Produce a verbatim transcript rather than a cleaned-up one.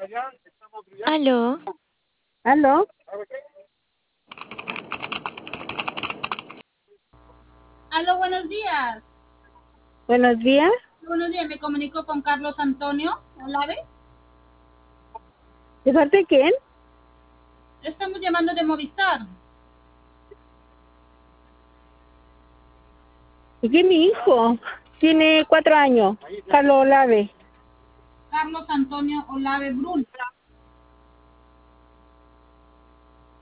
Aló, ¿Aló? Aló, buenos días. Buenos días. Buenos días, me comunico con Carlos Antonio Olave. ¿De parte de quién? Estamos llamando de Movistar. Es que mi hijo tiene cuatro años, Carlos Olave. Carlos Antonio Olave Brun.